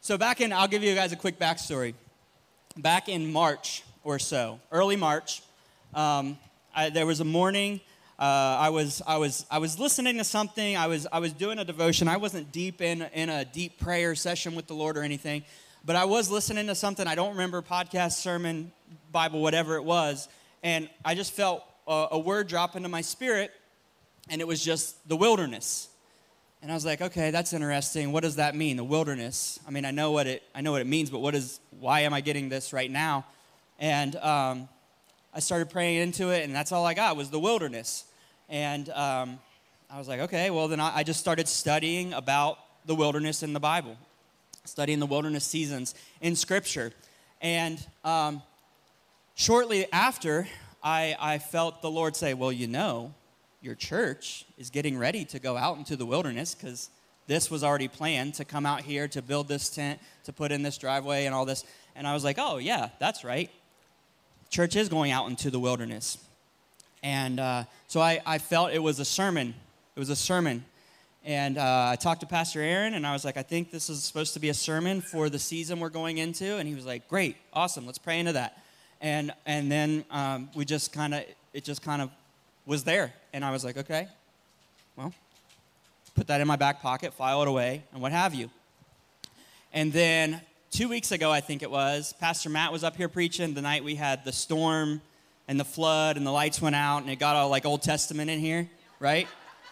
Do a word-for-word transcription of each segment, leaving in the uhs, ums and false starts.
So back in, I'll give you guys a quick backstory. Back in March or so, early March, um, I, there was a morning. Uh, I was I was I was listening to something. I was I was doing a devotion. I wasn't deep in in a deep prayer session with the Lord or anything, but I was listening to something. I don't remember, podcast, sermon, Bible, whatever it was, and I just felt a, a word drop into my spirit, and it was just the wilderness. And I was like, okay, that's interesting. What does that mean, the wilderness? I mean, I know what it I know what it means, but what is? Why am I getting this right now? And um, I started praying into it, and that's all I got was the wilderness. And um, I was like, okay, well, then I, I just started studying about the wilderness in the Bible, studying the wilderness seasons in Scripture. And um, shortly after, I, I felt the Lord say, well, you know, your church is getting ready to go out into the wilderness because this was already planned to come out here to build this tent, to put in this driveway and all this. And I was like, oh, yeah, that's right. Church is going out into the wilderness. And uh, so I, I felt it was a sermon. It was a sermon. And uh, I talked to Pastor Aaron, and I was like, I think this is supposed to be a sermon for the season we're going into. And he was like, great, awesome, let's pray into that. And and then um, we just kind of, it just kind of was there. And I was like, okay, well, put that in my back pocket, file it away, and what have you. And then two weeks ago, I think it was, Pastor Matt was up here preaching the night we had the storm and the flood and the lights went out and it got all like Old Testament in here, right?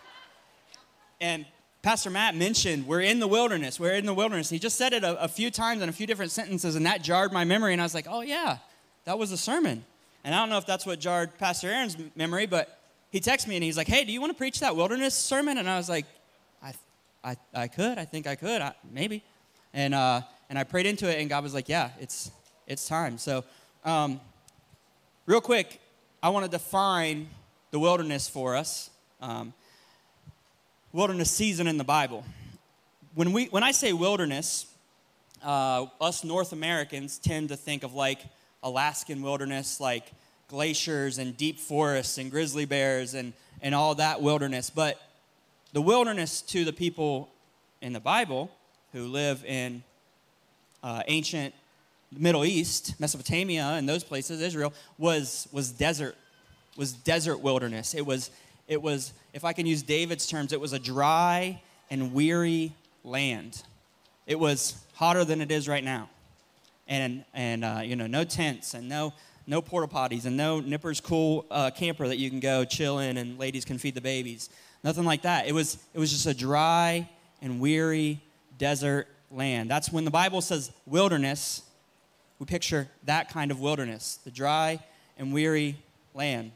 And Pastor Matt mentioned we're in the wilderness, we're in the wilderness. He just said it a, a few times in a few different sentences, and that jarred my memory, and I was like, oh yeah, that was a sermon. And I don't know if that's what jarred Pastor Aaron's memory, but he texted me and he's like, hey, do you want to preach that wilderness sermon? And I was like, I I, I could, I think I could, I, maybe. And uh, and I prayed into it, and God was like, yeah, it's it's time. So um, real quick, I want to define the wilderness for us. Um, wilderness season in the Bible. When we when I say wilderness, uh, us North Americans tend to think of like Alaskan wilderness, like glaciers and deep forests and grizzly bears and, and all that wilderness. But the wilderness to the people in the Bible who live in uh, ancient Middle East, Mesopotamia, and those places, Israel, was was desert, was desert wilderness. It was, it was, if I can use David's terms, it was a dry and weary land. It was hotter than it is right now. And, and uh, you know, no tents and no no porta potties and no Nippers Cool uh, camper that you can go chill in and ladies can feed the babies. Nothing like that. It was it was just a dry and weary desert land. That's when the Bible says wilderness, we picture that kind of wilderness, the dry and weary land.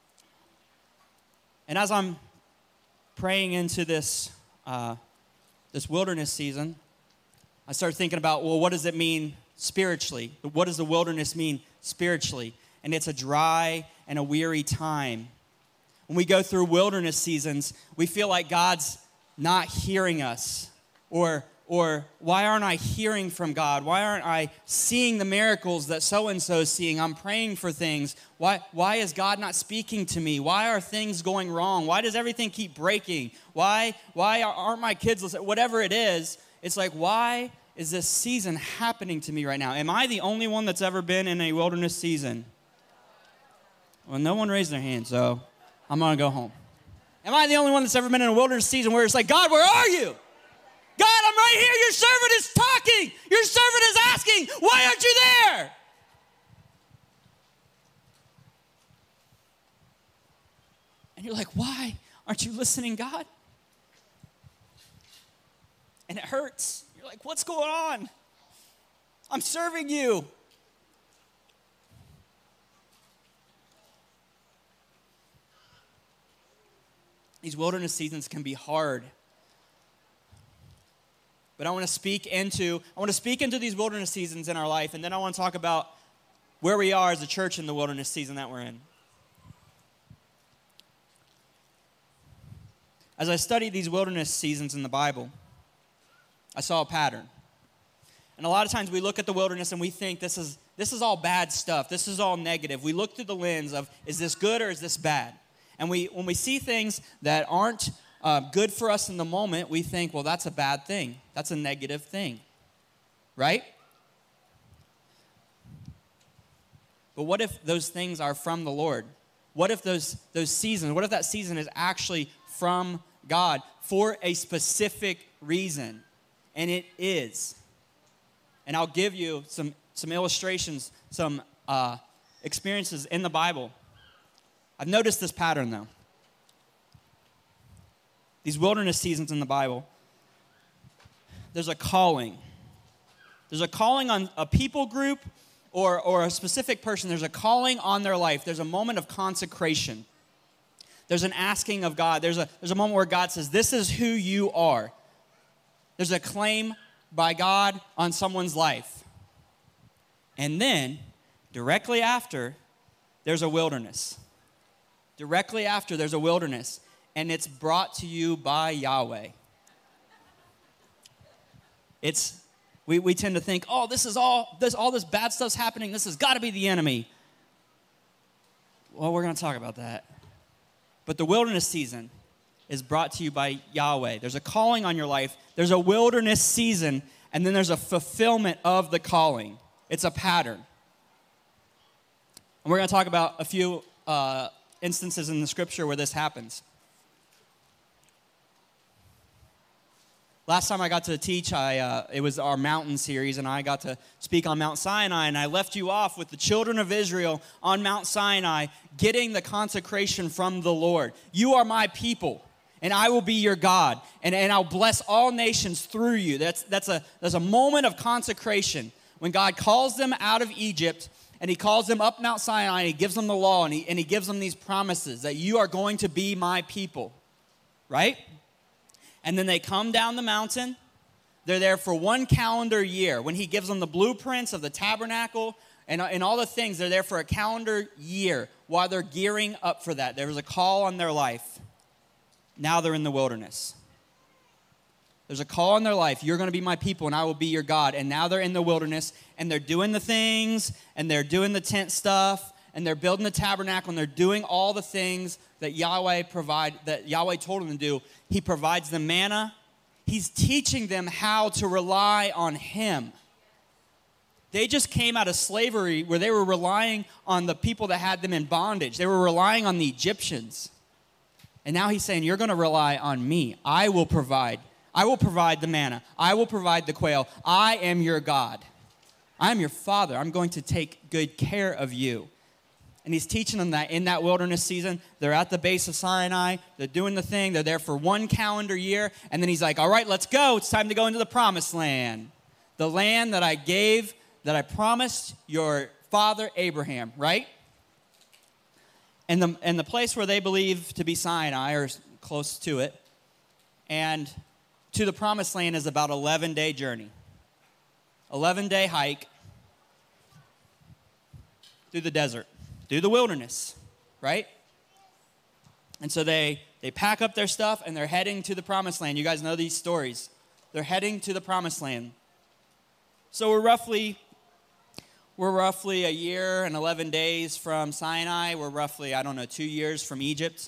And as I'm praying into this uh, this wilderness season, I started thinking about, well, what does it mean spiritually? What does the wilderness mean spiritually? And it's a dry and a weary time. When we go through wilderness seasons, we feel like God's not hearing us. Or, or why aren't I hearing from God? Why aren't I seeing the miracles that so-and-so is seeing? I'm praying for things. Why, why is God not speaking to me? Why are things going wrong? Why does everything keep breaking? Why, why aren't my kids listening? Whatever it is, it's like, why is this season happening to me right now? Am I the only one that's ever been in a wilderness season? Well, no one raised their hand, so I'm going to go home. Am I the only one that's ever been in a wilderness season where it's like, God, where are you? God, I'm right here. Your servant is talking. Your servant is asking, why aren't you there? And you're like, why aren't you listening, God? And it hurts. You're like, what's going on? I'm serving you. These wilderness seasons can be hard. But I want to speak into, I want to speak into these wilderness seasons in our life, and then I want to talk about where we are as a church in the wilderness season that we're in. As I studied these wilderness seasons in the Bible, I saw a pattern. And a lot of times we look at the wilderness and we think this is this is all bad stuff. This is all negative. We look through the lens of, is this good or is this bad? And we when we see things that aren't uh, good for us in the moment, we think, well, that's a bad thing. That's a negative thing. right? But what if those things are from the Lord? What if those, those seasons, what if that season is actually from God for a specific reason? And it is. And I'll give you some, some illustrations, some uh, experiences in the Bible. I've noticed this pattern, though. These wilderness seasons in the Bible, there's a calling. There's a calling on a people group or, or a specific person. There's a calling on their life. There's a moment of consecration. There's an asking of God. There's a, there's a moment where God says, this is who you are. There's a claim by God on someone's life. And then, directly after, there's a wilderness. Directly after, there's a wilderness. And it's brought to you by Yahweh. It's, we, we tend to think, oh, this is all, this, all this bad stuff's happening. This has got to be the enemy. Well, we're going to talk about that. But the wilderness season is brought to you by Yahweh. There's a calling on your life. There's a wilderness season, and then there's a fulfillment of the calling. It's a pattern. And we're going to talk about a few uh, instances in the scripture where this happens. Last time I got to teach, I, uh, it was our mountain series, and I got to speak on Mount Sinai, and I left you off with the children of Israel on Mount Sinai getting the consecration from the Lord. You are my people, and I will be your God, and, and I'll bless all nations through you. That's, that's, a, that's a moment of consecration when God calls them out of Egypt, and he calls them up Mount Sinai, and he gives them the law, and he, and he gives them these promises that you are going to be my people, right? And then they come down the mountain. They're there for one calendar year. When he gives them the blueprints of the tabernacle and, and all the things, they're there for a calendar year while they're gearing up for that. There was a call on their life. Now they're in the wilderness. There's a call on their life. You're going to be my people, and I will be your God. And now they're in the wilderness, and they're doing the things, and they're doing the tent stuff, and they're building the tabernacle, and they're doing all the things that Yahweh provide, that Yahweh told them to do. He provides them manna. He's teaching them how to rely on him. They just came out of slavery where they were relying on the people that had them in bondage. They were relying on the Egyptians. And now he's saying, you're going to rely on me. I will provide. I will provide the manna. I will provide the quail. I am your God. I am your father. I'm going to take good care of you. And he's teaching them that in that wilderness season. They're at the base of Sinai. They're doing the thing. They're there for one calendar year. And then he's like, all right, let's go. It's time to go into the promised land. The land that I gave, that I promised your father Abraham, right? And the, and the place where they believe to be Sinai, or close to it, and to the promised land is about eleven-day journey. eleven-day hike through the desert. Through the wilderness, right? And so they, they pack up their stuff and they're heading to the promised land. You guys know these stories. They're heading to the promised land. So we're roughly, we're roughly a year and eleven days from Sinai. We're roughly, I don't know, two years from Egypt.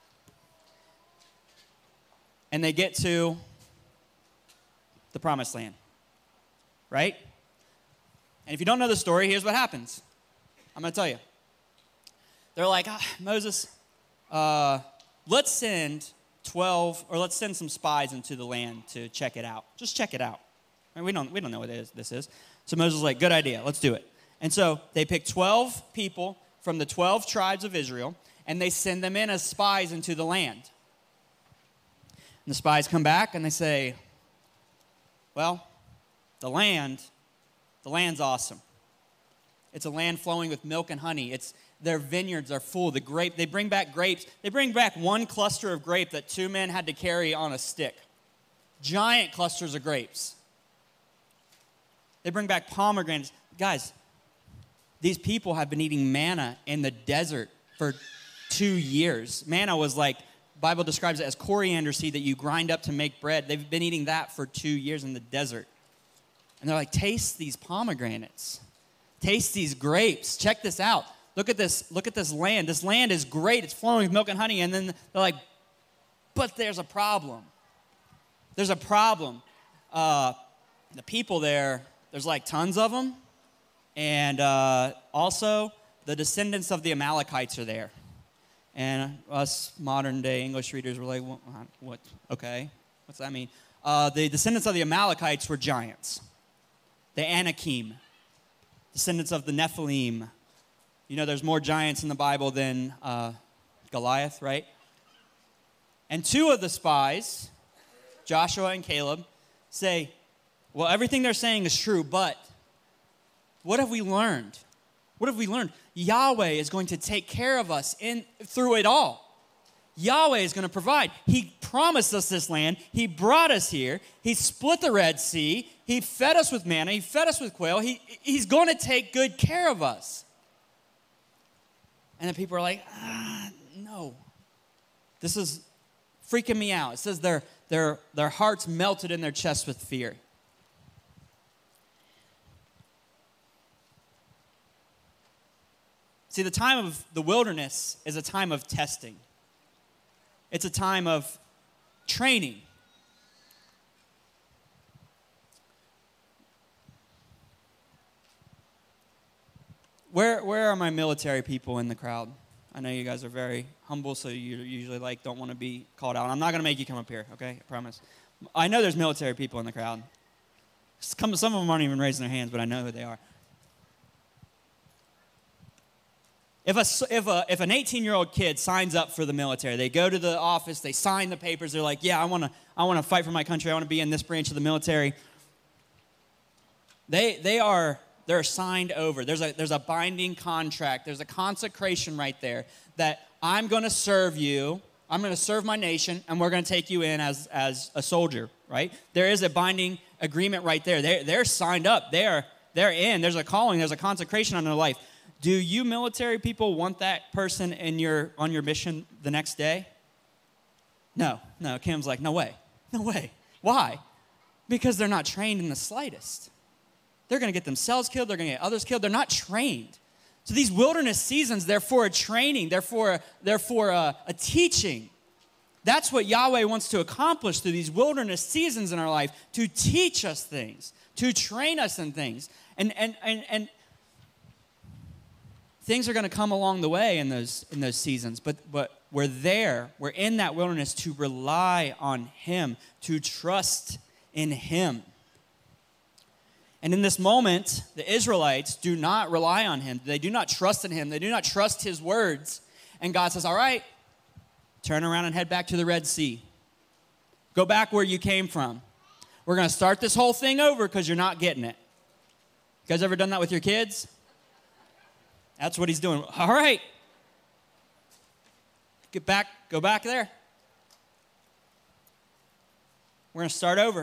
And they get to the promised land, right? And if you don't know the story, here's what happens. I'm going to tell you. They're like, ah, Moses, uh, let's send twelve, or let's send some spies into the land to check it out. Just check it out. I mean, we don't, we don't know what it is, this is. So Moses is like, good idea, let's do it. And so they pick twelve people from the twelve tribes of Israel, and they send them in as spies into the land. And the spies come back, and they say, well, the land, the land's awesome. It's a land flowing with milk and honey. It's Their vineyards are full. The grape, they bring back grapes. They bring back one cluster of grape that two men had to carry on a stick. Giant clusters of grapes. They bring back pomegranates. Guys, these people have been eating manna in the desert for two years. Manna was like, the Bible describes it as coriander seed that you grind up to make bread. They've been eating that for two years in the desert. And they're like, taste these pomegranates. Taste these grapes. Check this out. Look at this. Look at this land. This land is great. It's flowing with milk and honey. And then they're like, but there's a problem. There's a problem. Uh, the people there, there's like tons of them. And uh, also, the descendants of the Amalekites are there. And us modern-day English readers were like, what? what? Okay, what's that mean? Uh, the descendants of the Amalekites were giants. The Anakim, descendants of the Nephilim. You know, there's more giants in the Bible than uh, Goliath, right? And two of the spies, Joshua and Caleb, say, well, everything they're saying is true, but what have we learned? What have we learned? Yahweh is going to take care of us in through it all. Yahweh is going to provide. He promised us this land. He brought us here. He split the Red Sea. He fed us with manna. He fed us with quail. He, he's going to take good care of us. And then people are like, ah, no. This is freaking me out. It says their, their, their hearts melted in their chests with fear. See, the time of the wilderness is a time of testing. It's a time of training. Where, where are my military people in the crowd? I know you guys are very humble, so you usually like don't want to be called out. I'm not going to make you come up here, okay? I promise. I know there's military people in the crowd. Some of them aren't even raising their hands, but I know who they are. If, a, if, a, if an eighteen-year-old kid signs up for the military, they go to the office, they sign the papers, they're like, yeah, I want to I want to fight for my country, I want to be in this branch of the military. They, they are, they're signed over. There's a, there's a binding contract. There's a consecration right there that I'm going to serve you, I'm going to serve my nation, and we're going to take you in as, as a soldier, right? There is a binding agreement right there. They're, they're signed up. They're, they're in. There's a calling. There's a consecration on their life. Do you military people want that person in your, on your mission the next day? No, no. Kim's like, no way, no way. Why? Because they're not trained in the slightest. They're going to get themselves killed. They're going to get others killed. They're not trained. So these wilderness seasons, they're for a training. They're for, a, they're for a, a teaching. That's what Yahweh wants to accomplish through these wilderness seasons in our life, to teach us things, to train us in things. And, and, and, and things are going to come along the way in those, in those seasons, but, but we're there. We're in that wilderness to rely on Him, to trust in Him. And in this moment, the Israelites do not rely on Him. They do not trust in Him. They do not trust His words. And God says, all right, turn around and head back to the Red Sea. Go back where you came from. We're going to start this whole thing over because you're not getting it. You guys ever done that with your kids? That's what He's doing. All right. Get back, go back there. We're going to start over.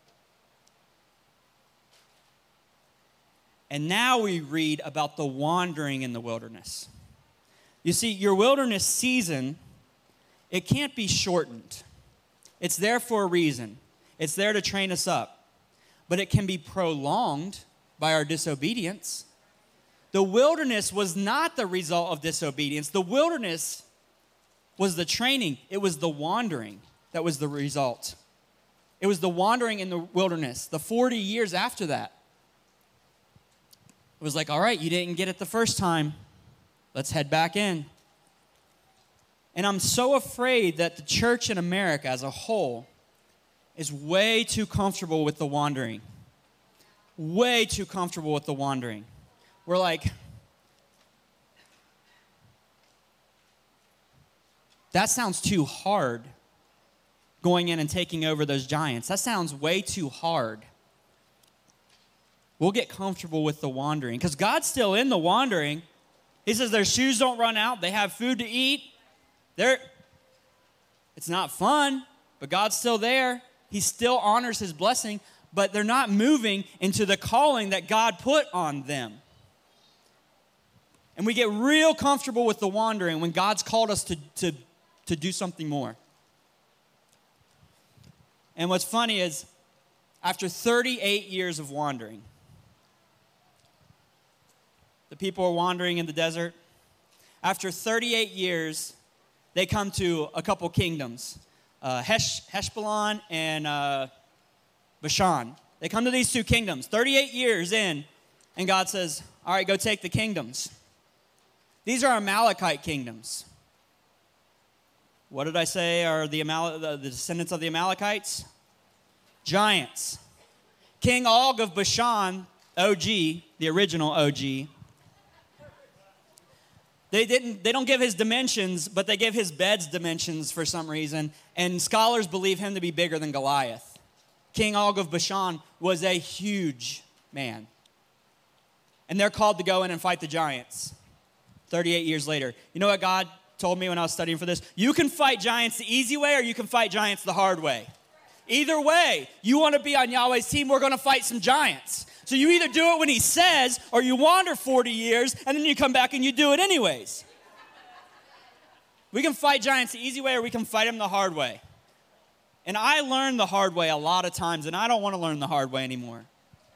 And now we read about the wandering in the wilderness. You see, your wilderness season, it can't be shortened. It's there for a reason. It's there to train us up. But it can be prolonged by our disobedience. The wilderness was not the result of disobedience. The wilderness was the training. It was the wandering that was the result. It was the wandering in the wilderness, the forty years after that. It was like, all right, you didn't get it the first time. Let's head back in. And I'm so afraid that the church in America as a whole is way too comfortable with the wandering. Way too comfortable with the wandering. We're like, that sounds too hard, going in and taking over those giants. That sounds way too hard. We'll get comfortable with the wandering because God's still in the wandering. He says their shoes don't run out. They have food to eat. They're, it's not fun, but God's still there. He still honors His blessing, but they're not moving into the calling that God put on them. And we get real comfortable with the wandering when God's called us to, to, to do something more. And what's funny is, after thirty-eight years of wandering, the people are wandering in the desert. After thirty-eight years, they come to a couple kingdoms, uh, Hesh, Heshbon and uh, Bashan. They come to these two kingdoms, thirty-eight years in, and God says, all right, go take the kingdoms. These are Amalekite kingdoms. What did I say are the, Amal- the, the descendants of the Amalekites? Giants. King Og of Bashan, O G, the original O G, They didn't. They don't give his dimensions, but they give his bed's dimensions for some reason. And scholars believe him to be bigger than Goliath. King Og of Bashan was a huge man. And they're called to go in and fight the giants thirty-eight years later. You know what God told me when I was studying for this? You can fight giants the easy way or you can fight giants the hard way. Either way, you want to be on Yahweh's team, we're going to fight some giants. So you either do it when he says or you wander forty years and then you come back and you do it anyways. We can fight giants the easy way or we can fight them the hard way. And I learned the hard way a lot of times and I don't want to learn the hard way anymore.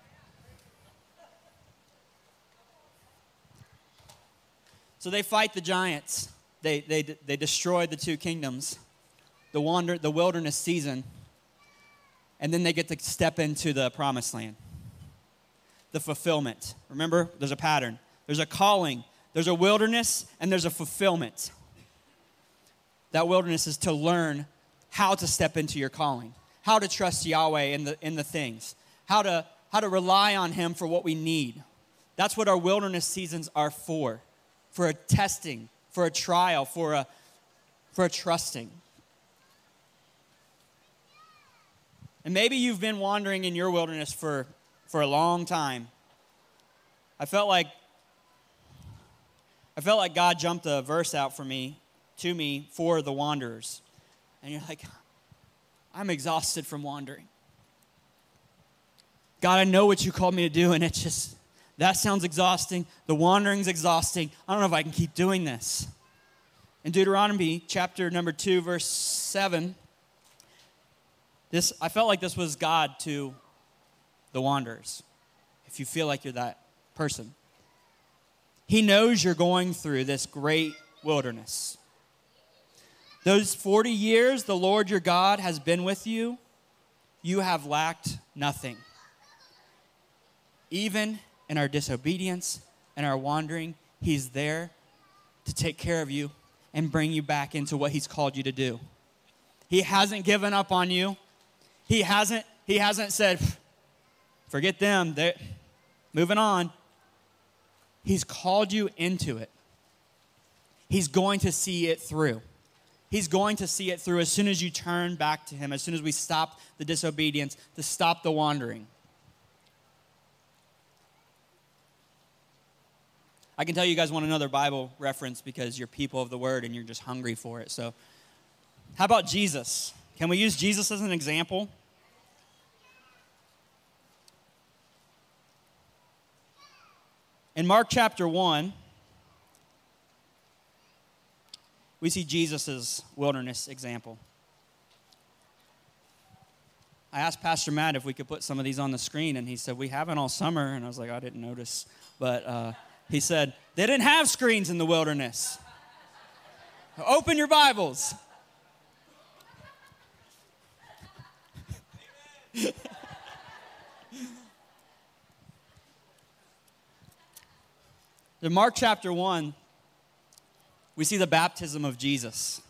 So they fight the giants. They, they, they destroy the two kingdoms, the, wander, the wilderness season, and then they get to step into the promised land. The fulfillment. Remember, there's a pattern. There's a calling. There's a wilderness, and there's a fulfillment. That wilderness is to learn how to step into your calling, how to trust Yahweh in the, in the things, how to, how to rely on him for what we need. That's what our wilderness seasons are for, for a testing, for a trial, for a, for a trusting. And maybe you've been wandering in your wilderness for, for a long time. I felt like I felt like God jumped a verse out for me, to me, for the wanderers. And you're like, I'm exhausted from wandering. God, I know what you called me to do, and it just, that sounds exhausting. The wandering's exhausting. I don't know if I can keep doing this. In Deuteronomy chapter number two, verse seven, This, I felt like this was God to the wanderers, if you feel like you're that person. He knows you're going through this great wilderness. Those forty years the Lord your God has been with you, you have lacked nothing. Even in our disobedience and our wandering, he's there to take care of you and bring you back into what he's called you to do. He hasn't given up on you. He hasn't, he hasn't said, forget them, they're moving on. He's called you into it. He's going to see it through. He's going to see it through as soon as you turn back to him, as soon as we stop the disobedience, to stop the wandering. I can tell you guys want another Bible reference because you're people of the word and you're just hungry for it. So how about Jesus? Can we use Jesus as an example? In Mark chapter one, we see Jesus' wilderness example. I asked Pastor Matt if we could put some of these on the screen, and he said, we haven't all summer. And I was like, I didn't notice. But uh, he said, they didn't have screens in the wilderness. Open your Bibles. In Mark chapter one, we see the baptism of Jesus.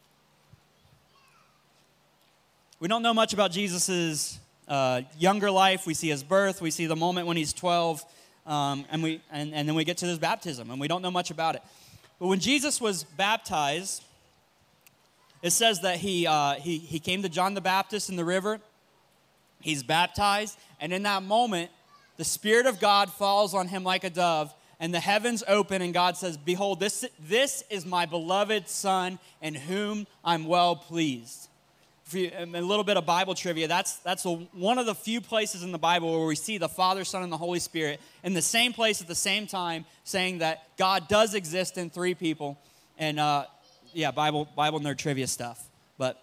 We don't know much about Jesus' uh, younger life. We see his birth. We see the moment when he's twelve, um, and, we, and, and then we get to his baptism, and we don't know much about it. But when Jesus was baptized, it says that he, uh, he, he came to John the Baptist in the river. He's baptized, and in that moment, the Spirit of God falls on him like a dove, and the heavens open, and God says, behold, this, this is my beloved Son, in whom I'm well pleased. For you, a little bit of Bible trivia, that's, that's a, one of the few places in the Bible where we see the Father, Son, and the Holy Spirit in the same place at the same time, saying that God does exist in three people. And, uh, yeah, Bible, Bible nerd trivia stuff. But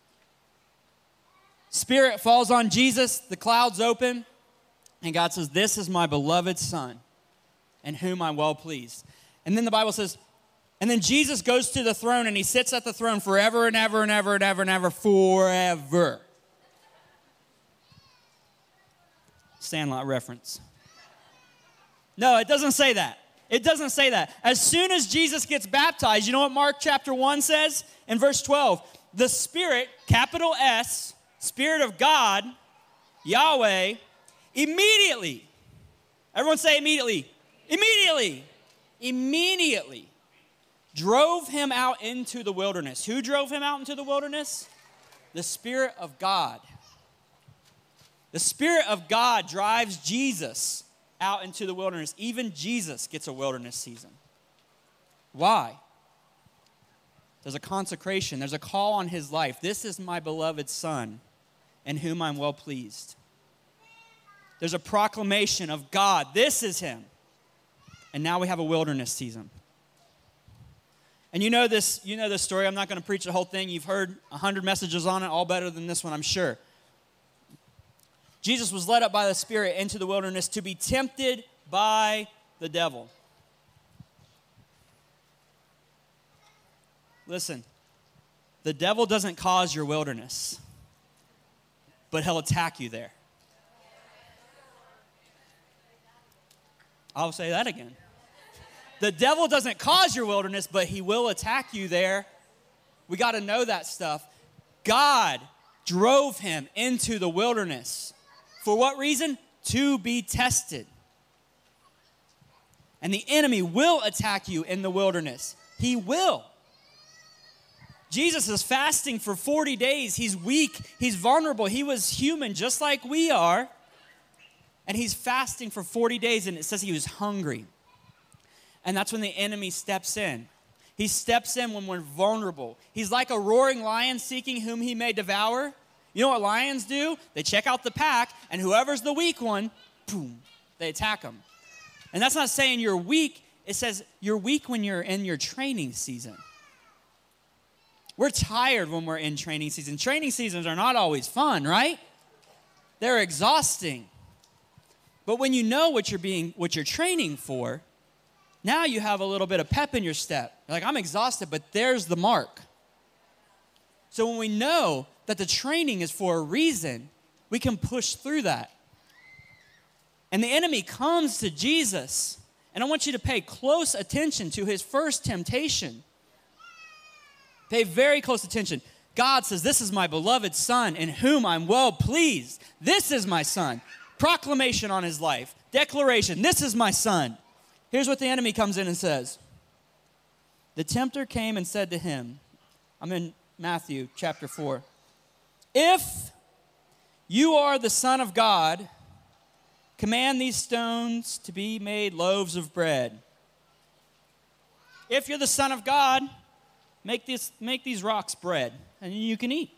Spirit falls on Jesus, the clouds open, and God says, this is my beloved Son, in whom I'm well pleased. And then the Bible says, and then Jesus goes to the throne, and he sits at the throne forever and ever and ever and ever and ever, forever. Sandlot reference. No, it doesn't say that. It doesn't say that. As soon as Jesus gets baptized, you know what Mark chapter one says? In verse twelve, the Spirit, capital S, Spirit of God, Yahweh, immediately, everyone say immediately, immediately, immediately drove him out into the wilderness. Who drove him out into the wilderness? The Spirit of God. The Spirit of God drives Jesus out into the wilderness. Even Jesus gets a wilderness season. Why? There's a consecration. There's a call on his life. This is my beloved Son, in whom I'm well pleased. There's a proclamation of God. This is him. And now we have a wilderness season. And you know this, you know this story. I'm not going to preach the whole thing. You've heard a hundred messages on it, all better than this one, I'm sure. Jesus was led up by the Spirit into the wilderness to be tempted by the devil. Listen, the devil doesn't cause your wilderness, but he'll attack you there. I'll say that again. The devil doesn't cause your wilderness, but he will attack you there. We got to know that stuff. God drove him into the wilderness. For what reason? To be tested. And the enemy will attack you in the wilderness. He will. Jesus is fasting for forty days. He's weak. He's vulnerable. He was human just like we are. And he's fasting for forty days, and it says he was hungry. And that's when the enemy steps in. He steps in when we're vulnerable. He's like a roaring lion seeking whom he may devour. You know what lions do? They check out the pack, and whoever's the weak one, boom, they attack them. And that's not saying you're weak. It says you're weak when you're in your training season. We're tired when we're in training season. Training seasons are not always fun, right? They're exhausting. But when you know what you're being, what you're training for, now you have a little bit of pep in your step. You're like, I'm exhausted, but there's the mark. So when we know that the training is for a reason, we can push through that. And the enemy comes to Jesus, and I want you to pay close attention to his first temptation. Pay very close attention. God says, this is my beloved Son, in whom I'm well pleased. This is my Son. Proclamation on his life. Declaration, this is my Son. Here's what the enemy comes in and says. The tempter came and said to him, I'm in Matthew chapter four. If you are the Son of God, command these stones to be made loaves of bread. If you're the Son of God, make this, make these rocks bread, and you can eat.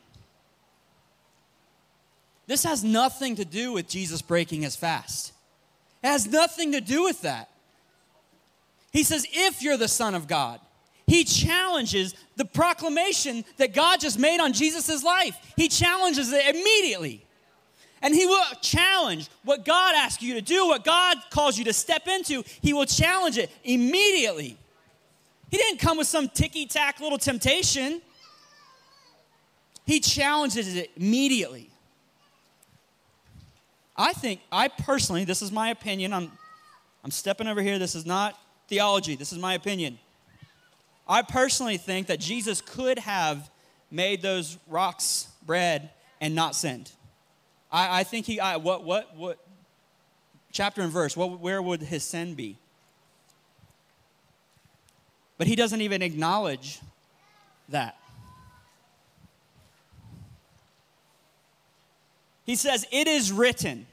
This has nothing to do with Jesus breaking his fast. It has nothing to do with that. He says, if you're the Son of God. He challenges the proclamation that God just made on Jesus' life. He challenges it immediately. And he will challenge what God asks you to do, what God calls you to step into. He will challenge it immediately. He didn't come with some ticky-tack little temptation. He challenges it immediately. I think, I personally, this is my opinion. I'm, I'm stepping over here. This is not theology. This is my opinion. I personally think that Jesus could have made those rocks bread and not sinned. I, I think he, I, what, what, what, chapter and verse, what, where would his sin be? But he doesn't even acknowledge that. He says, it is written.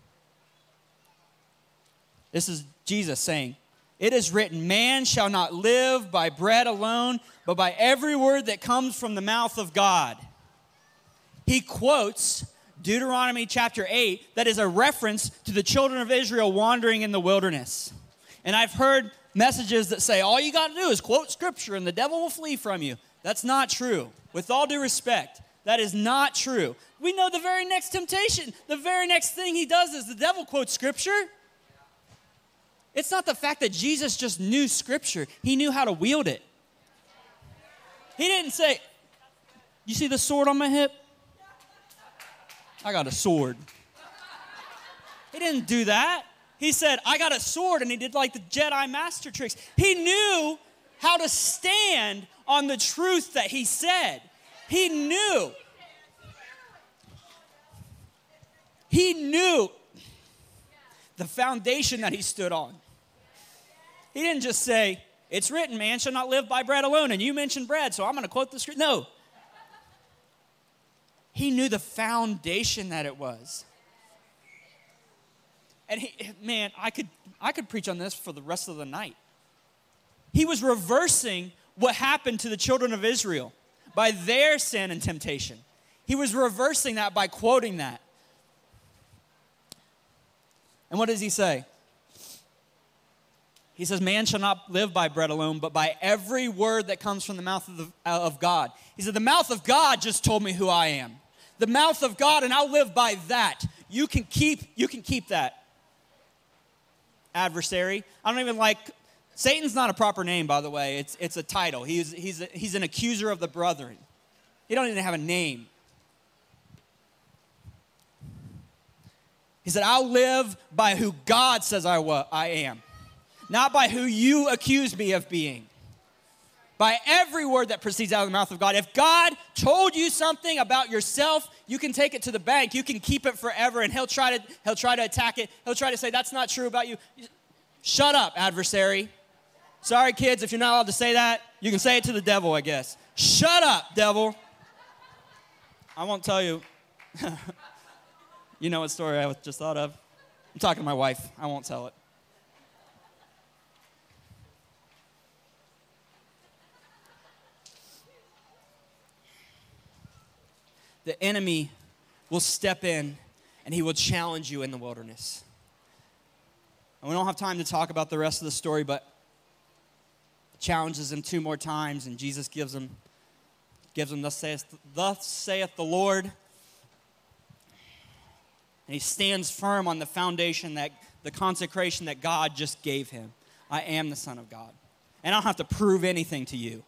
This is Jesus saying, it is written, man shall not live by bread alone, but by every word that comes from the mouth of God. He quotes Deuteronomy chapter eight, that is a reference to the children of Israel wandering in the wilderness. And I've heard messages that say, all you got to do is quote scripture and the devil will flee from you. That's not true. With all due respect, that is not true. We know the very next temptation, the very next thing he does is the devil quotes scripture. It's not the fact that Jesus just knew scripture. He knew how to wield it. He didn't say, you see the sword on my hip? I got a sword. He didn't do that. He said, I got a sword, and he did like the Jedi master tricks. He knew how to stand on the truth that he said. He knew. He knew the foundation that he stood on. He didn't just say, it's written, man shall not live by bread alone, and you mentioned bread, so I'm going to quote the script. No. He knew the foundation that it was. And he, man, I could, I could preach on this for the rest of the night. He was reversing what happened to the children of Israel by their sin and temptation. He was reversing that by quoting that. And what does he say? He says, man shall not live by bread alone, but by every word that comes from the mouth of, the, of God. He said, the mouth of God just told me who I am. The mouth of God, and I'll live by that. You can keep, you can keep that. Adversary. I don't even like, Satan's not a proper name, by the way. It's, it's a title. He's, he's, a, he's an accuser of the brethren. He don't even have a name. He said, I'll live by who God says I, wa- I am. Not by who you accuse me of being. By every word that proceeds out of the mouth of God. If God told you something about yourself, you can take it to the bank. You can keep it forever, and he'll try to, he'll try to attack it. He'll try to say, that's not true about you. Shut up, adversary. Sorry, kids, if you're not allowed to say that, you can say it to the devil, I guess. Shut up, devil. I won't tell you. You know what story I just thought of? I'm talking to my wife. I won't tell it. The enemy will step in and he will challenge you in the wilderness. And we don't have time to talk about the rest of the story, but challenges him two more times, and Jesus gives him, gives him, thus saith, thus saith the Lord. And he stands firm on the foundation, that the consecration that God just gave him. I am the Son of God. And I don't have to prove anything to you.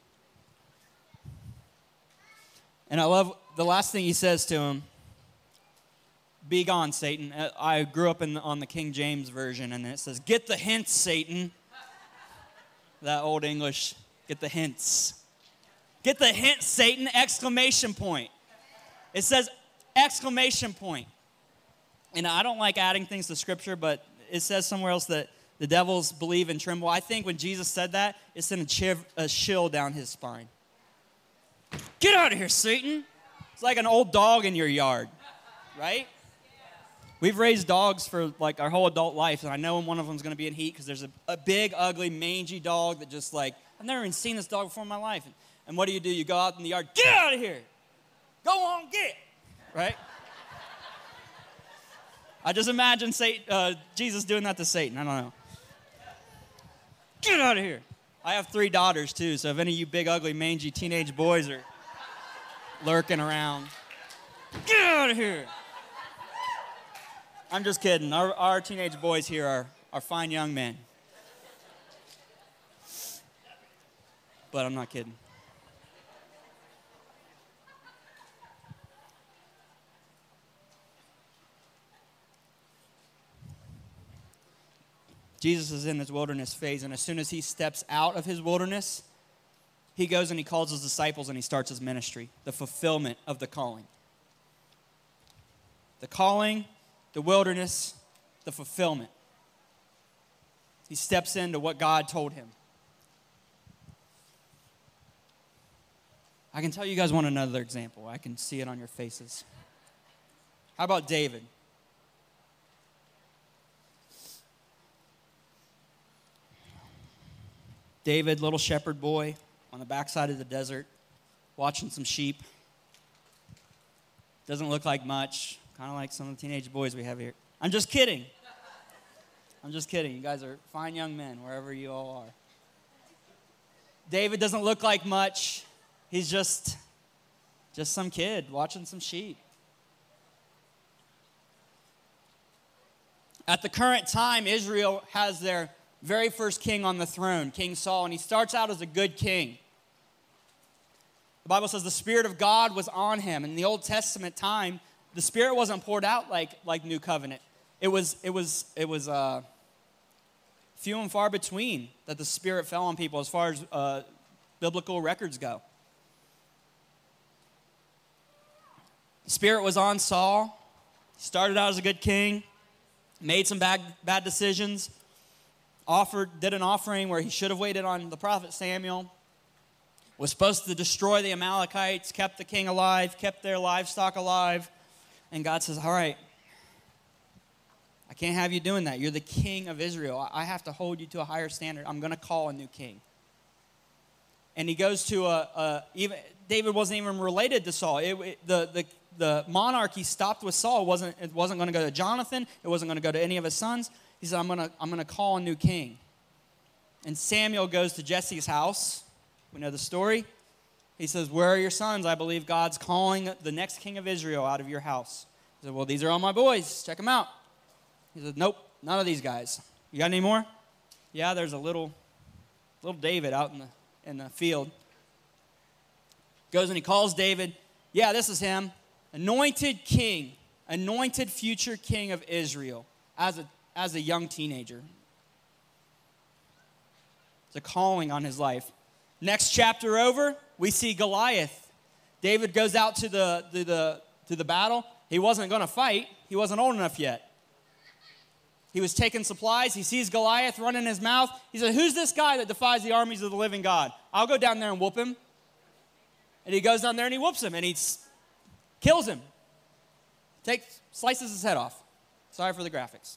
And I love the last thing he says to him, be gone, Satan. I grew up in the, on the King James Version, and it says, get the hints, Satan. That old English, get the hints. Get the hints, Satan, exclamation point. It says exclamation point. And I don't like adding things to Scripture, but it says somewhere else that the devils believe and tremble. I think when Jesus said that, it sent a, chiv- a chill down his spine. Get out of here, Satan. It's like an old dog in your yard, right? We've raised dogs for like our whole adult life, and I know one of them is going to be in heat because there's a, a big, ugly, mangy dog that just like, I've never even seen this dog before in my life. And, and what do you do? You go out in the yard, get out of here. Go on, get it, right? I just imagine Satan, uh, Jesus doing that to Satan. I don't know. Get out of here. I have three daughters, too, so if any of you big, ugly, mangy teenage boys are lurking around, get out of here. I'm just kidding. Our, our teenage boys here are, are fine young men. But I'm not kidding. Jesus is in his wilderness phase, and as soon as he steps out of his wilderness, he goes and he calls his disciples and he starts his ministry, the fulfillment of the calling. The calling, the wilderness, the fulfillment. He steps into what God told him. I can tell you guys want another example. I can see it on your faces. How about David? David, little shepherd boy on the backside of the desert, watching some sheep. Doesn't look like much, kind of like some of the teenage boys we have here. I'm just kidding. I'm just kidding. You guys are fine young men, wherever you all are. David doesn't look like much. He's just, just some kid watching some sheep. At the current time, Israel has their very first king on the throne, King Saul, and he starts out as a good king. The Bible says the Spirit of God was on him. In the Old Testament time, the Spirit wasn't poured out like, like New Covenant. it was, it was, it was uh, few and far between that the Spirit fell on people as far as uh, biblical records go. The Spirit was on Saul. He started out as a good king, made some bad, bad decisions, offered, did an offering where he should have waited on the prophet Samuel, was supposed to destroy the Amalekites, kept the king alive, kept their livestock alive, and God says, all right, I can't have you doing that. You're the king of Israel. I have to hold you to a higher standard. I'm going to call a new king. And he goes to a, a even David wasn't even related to Saul. It, it, the, the, the monarchy stopped with Saul. It wasn't, it wasn't going to go to Jonathan. It wasn't going to go to any of his sons. He said, I'm going to I'm going to call a new king. And Samuel goes to Jesse's house. We know the story. He says, where are your sons? I believe God's calling the next king of Israel out of your house. He said, well, these are all my boys. Check them out. He said, nope, none of these guys. You got any more? Yeah, there's a little, little David out in the, in the field. Goes and he calls David. Yeah, this is him. Anointed king, anointed future king of Israel as a, as a young teenager. It's a calling on his life. Next chapter over, we see Goliath. David goes out to the, to the, to the battle. He wasn't going to fight. He wasn't old enough yet. He was taking supplies. He sees Goliath running his mouth. He said, who's this guy that defies the armies of the living God? I'll go down there and whoop him. And he goes down there and he whoops him and he kills him. Takes, slices his head off. Sorry for the graphics.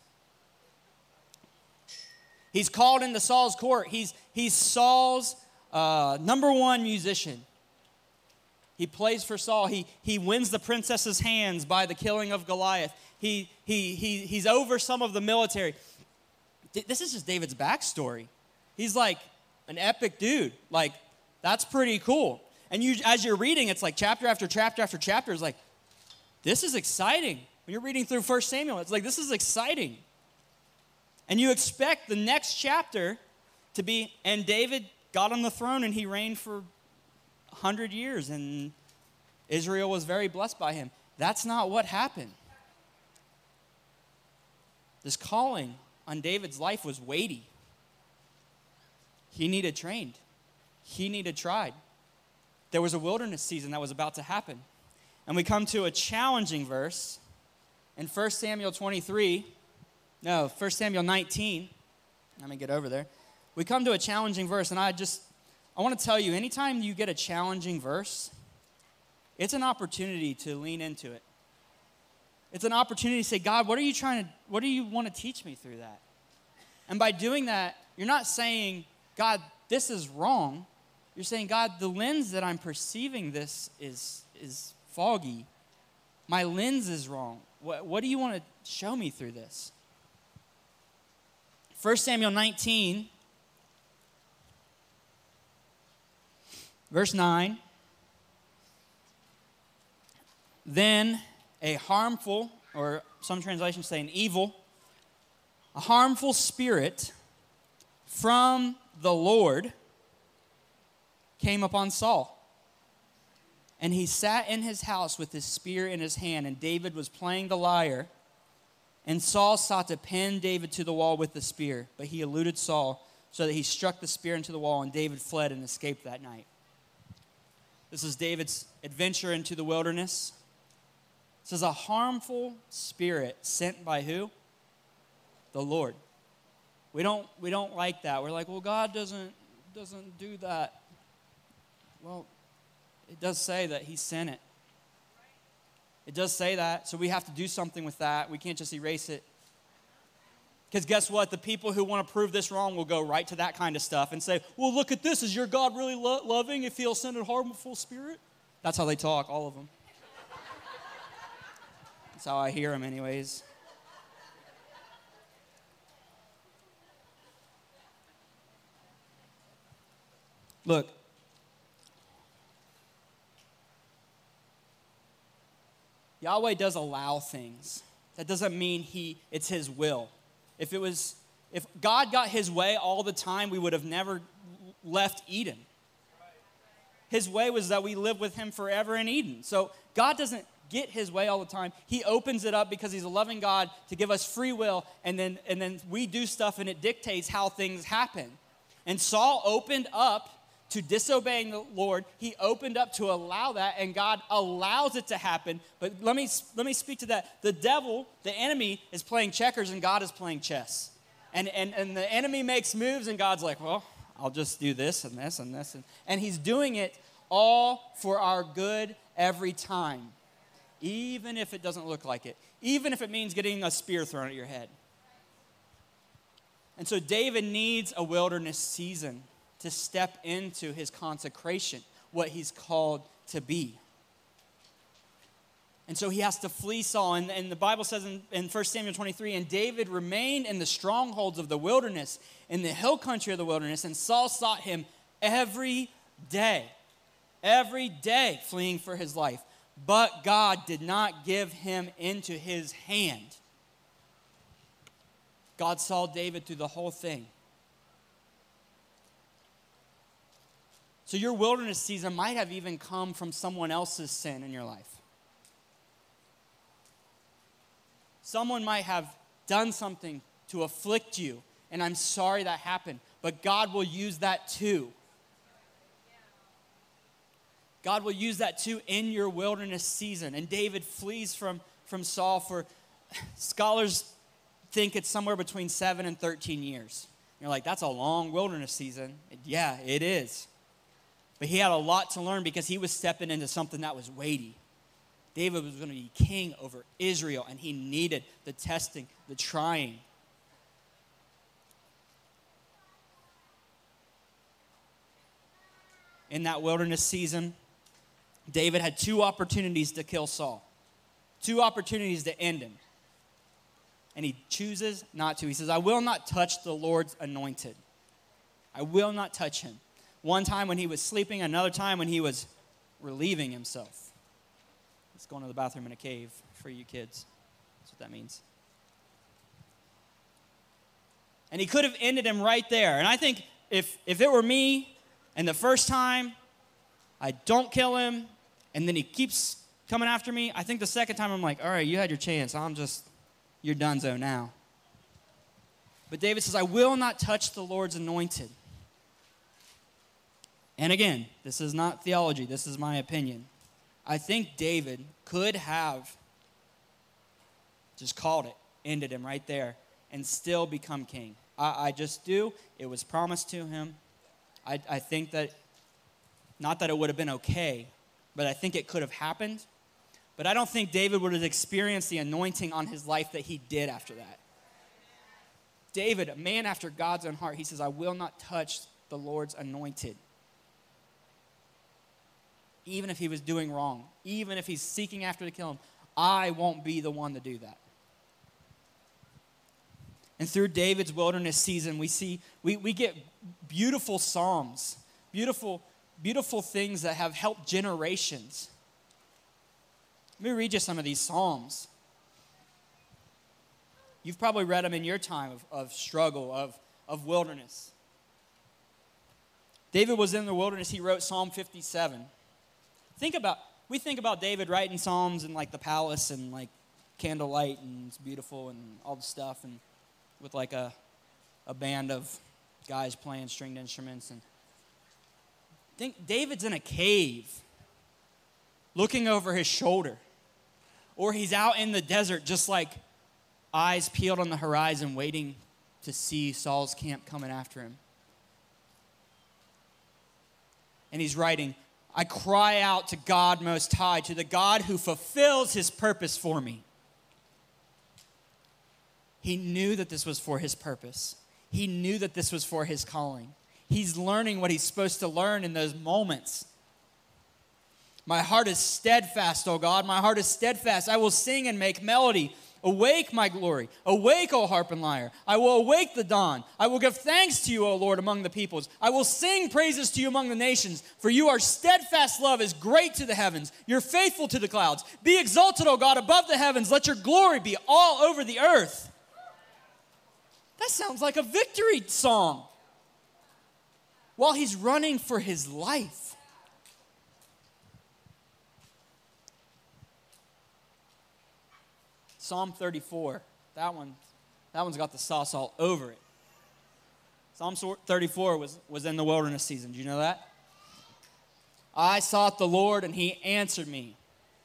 He's called into Saul's court. He's, he's Saul's uh, number one musician. He plays for Saul. He, he wins the princess's hands by the killing of Goliath. He, he, he, he's over some of the military. This is just David's backstory. He's like an epic dude. Like, that's pretty cool. And you, as you're reading, it's like chapter after chapter after chapter. It's like, this is exciting. When you're reading through First Samuel, it's like, this is exciting. And you expect the next chapter to be, and David got on the throne and he reigned for one hundred years and Israel was very blessed by him. That's not what happened. This calling on David's life was weighty. He needed trained. He needed tried. There was a wilderness season that was about to happen. And we come to a challenging verse in First Samuel twenty-three. No, First Samuel nineteen. Let me get over there. We come to a challenging verse, and I just, I want to tell you, anytime you get a challenging verse, it's an opportunity to lean into it. It's an opportunity to say, God, what are you trying to, what do you want to teach me through that? And by doing that, you're not saying, God, this is wrong. You're saying, God, the lens that I'm perceiving this is, is foggy. My lens is wrong. What, what do you want to show me through this? First Samuel nineteen, verse nine. Then a harmful, or some translations say an evil, a harmful spirit from the Lord came upon Saul. And he sat in his house with his spear in his hand, and David was playing the lyre. And Saul sought to pin David to the wall with the spear, but he eluded Saul, so that he struck the spear into the wall, and David fled and escaped that night. This is David's adventure into the wilderness. This is a harmful spirit sent by who? The Lord. We don't, we don't like that. We're like, well, God doesn't, doesn't do that. Well, it does say that he sent it. It does say that, so we have to do something with that. We can't just erase it. Because guess what? The people who want to prove this wrong will go right to that kind of stuff and say, well, look at this. Is your God really lo- loving if he'll send a harmful spirit? That's how they talk, all of them. That's how I hear them anyways. Look. Yahweh does allow things. That doesn't mean he it's his will. If it was if God got his way all the time, we would have never left Eden. His way was that we live with him forever in Eden. So God doesn't get his way all the time. He opens it up because he's a loving God to give us free will, and then, and then we do stuff and it dictates how things happen. And Saul opened up to disobeying the Lord. He opened up to allow that, and God allows it to happen. But let me, let me speak to that. The devil, the enemy, is playing checkers, and God is playing chess. And, and, and the enemy makes moves, and God's like, well, I'll just do this and this and this. And, and he's doing it all for our good every time, even if it doesn't look like it, even if it means getting a spear thrown at your head. And so David needs a wilderness season to step into his consecration, what he's called to be. And so he has to flee Saul. And, and the Bible says in, in First Samuel twenty-three, and David remained in the strongholds of the wilderness, in the hill country of the wilderness, and Saul sought him every day, every day fleeing for his life. But God did not give him into his hand. God saw David through the whole thing. So your wilderness season might have even come from someone else's sin in your life. Someone might have done something to afflict you, and I'm sorry that happened, but God will use that too. God will use that too in your wilderness season. And David flees from, from Saul for, scholars think it's somewhere between seven and thirteen years. You're like, that's a long wilderness season. Yeah, it is. But he had a lot to learn because he was stepping into something that was weighty. David was going to be king over Israel, and he needed the testing, the trying. In that wilderness season, David had two opportunities to kill Saul, two opportunities to end him. And he chooses not to. He says, I will not touch the Lord's anointed. I will not touch him. One time when he was sleeping, another time when he was relieving himself. It's going to the bathroom in a cave for you kids. That's what that means. And he could have ended him right there. And I think if, if it were me, and the first time I don't kill him, and then he keeps coming after me, I think the second time I'm like, all right, you had your chance. I'm just, you're donezo now. But David says, I will not touch the Lord's anointed. And again, this is not theology. This is my opinion. I think David could have just called it, ended him right there, and still become king. I, I just do. It was promised to him. I, I think that, not that it would have been okay, but I think it could have happened. But I don't think David would have experienced the anointing on his life that he did after that. David, a man after God's own heart, he says, I will not touch the Lord's anointed. Even if he was doing wrong, even if he's seeking after to kill him, I won't be the one to do that. And through David's wilderness season, we see, we, we get beautiful psalms, beautiful, beautiful things that have helped generations. Let me read you some of these psalms. You've probably read them in your time of, of struggle, of, of wilderness. David was in the wilderness. He wrote Psalm fifty-seven. Think about, we think about David writing psalms in like the palace and like candlelight and it's beautiful and all the stuff and with like a, a band of guys playing stringed instruments. And think David's in a cave looking over his shoulder. Or he's out in the desert just like eyes peeled on the horizon waiting to see Saul's camp coming after him. And he's writing, I cry out to God Most High, to the God who fulfills his purpose for me. He knew that this was for his purpose. He knew that this was for his calling. He's learning what he's supposed to learn in those moments. My heart is steadfast, O God. My heart is steadfast. I will sing and make melody. Awake, my glory. Awake, O harp and lyre. I will awake the dawn. I will give thanks to you, O Lord, among the peoples. I will sing praises to you among the nations. For you are steadfast love is great to the heavens. You're faithful to the clouds. Be exalted, O God, above the heavens. Let your glory be all over the earth. That sounds like a victory song. While he's running for his life. Psalm thirty-four. That one, that one's got the sauce all over it. Psalm thirty-four was, was in the wilderness season. Do you know that? I sought the Lord, and he answered me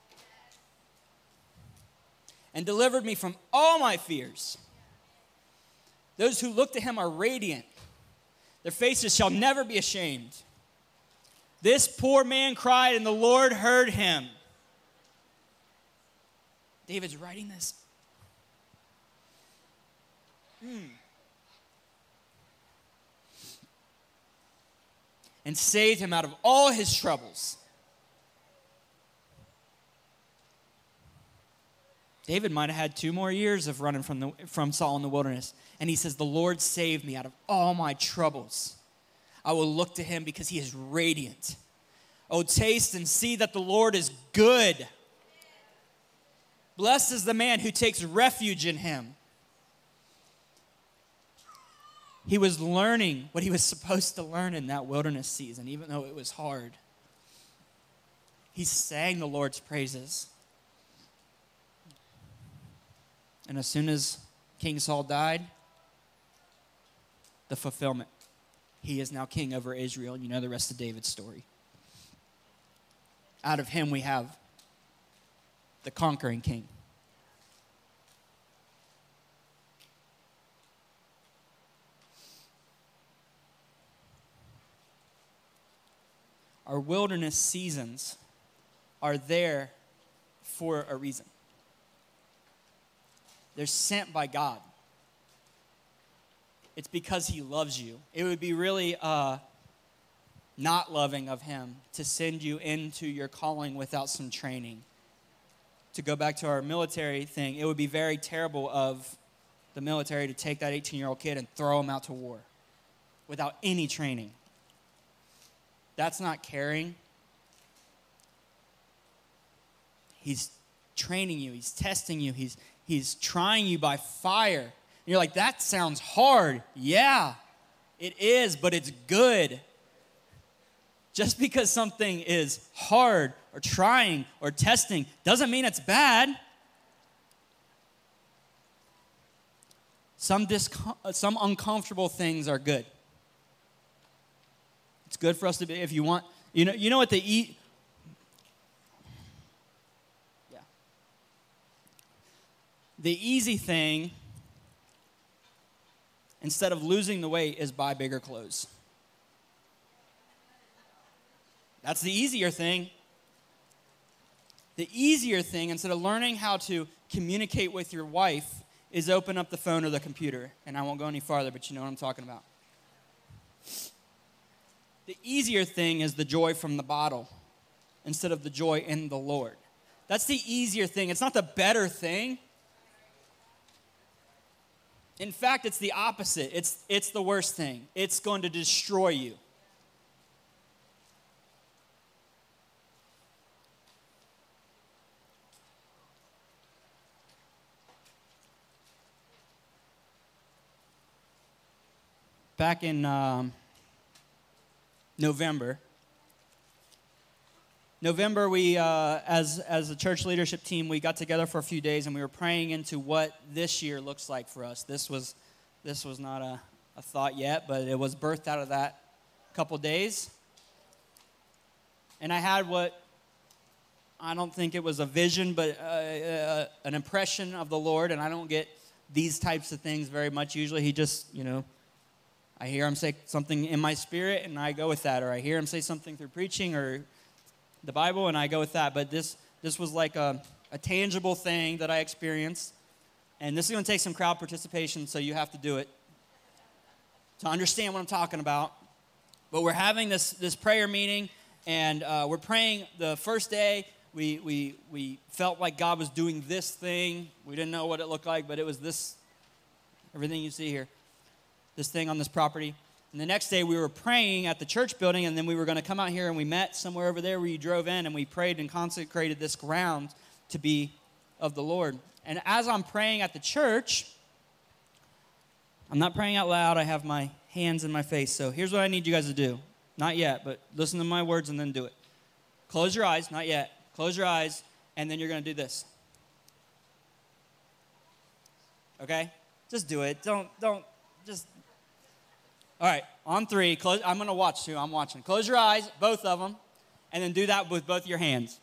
and delivered me from all my fears. Those who look to him are radiant. Their faces shall never be ashamed. This poor man cried, and the Lord heard him. David's writing this. Mm. And saved him out of all his troubles. David might have had two more years of running from, the, from Saul in the wilderness. And he says, the Lord saved me out of all my troubles. I will look to him because he is radiant. Oh, taste and see that the Lord is good. Blessed is the man who takes refuge in him. He was learning what he was supposed to learn in that wilderness season, even though it was hard. He sang the Lord's praises. And as soon as King Saul died, the fulfillment. He is now king over Israel. You know the rest of David's story. Out of him we have the conquering king. Our wilderness seasons are there for a reason. They're sent by God. It's because he loves you. It would be really uh, not loving of him to send you into your calling without some training. To go back to our military thing, it would be very terrible of the military to take that eighteen-year-old kid and throw him out to war without any training. That's not caring. He's training you. He's testing you. He's, he's trying you by fire. And you're like, that sounds hard. Yeah, it is, but it's good. Just because something is hard or trying or testing doesn't mean it's bad. Some, discom- some uncomfortable things are good. It's good for us to be, if you want, you know, you know what the e- yeah. The easy thing, instead of losing the weight, is buy bigger clothes. That's the easier thing. The easier thing, instead of learning how to communicate with your wife, is open up the phone or the computer. And I won't go any farther, but you know what I'm talking about. The easier thing is the joy from the bottle instead of the joy in the Lord. That's the easier thing. It's not the better thing. In fact, it's the opposite. It's, it's the worst thing. It's going to destroy you. Back in um, November, November, we, uh, as, as a church leadership team, we got together for a few days and we were praying into what this year looks like for us. This was, this was not a, a thought yet, but it was birthed out of that couple days. And I had what, I don't think it was a vision, but uh, uh, an impression of the Lord. And I don't get these types of things very much usually. He just, you know, I hear him say something in my spirit, and I go with that. Or I hear him say something through preaching or the Bible, and I go with that. But this this was like a, a tangible thing that I experienced. And this is going to take some crowd participation, so you have to do it to understand what I'm talking about. But we're having this, this prayer meeting, and uh, we're praying the first day. We, we, we felt like God was doing this thing. We didn't know what it looked like, but it was this, everything you see here. This thing on this property. And the next day we were praying at the church building, and then we were going to come out here, and we met somewhere over there where you drove in, and we prayed and consecrated this ground to be of the Lord. And as I'm praying at the church, I'm not praying out loud. I have my hands in my face. So here's what I need you guys to do. Not yet, but listen to my words and then do it. Close your eyes. Not yet. Close your eyes, and then you're going to do this. okay? Just do it. Don't, don't, just. All right, on three, close, I'm going to watch too. I'm watching. Close your eyes, both of them, and then do that with both your hands.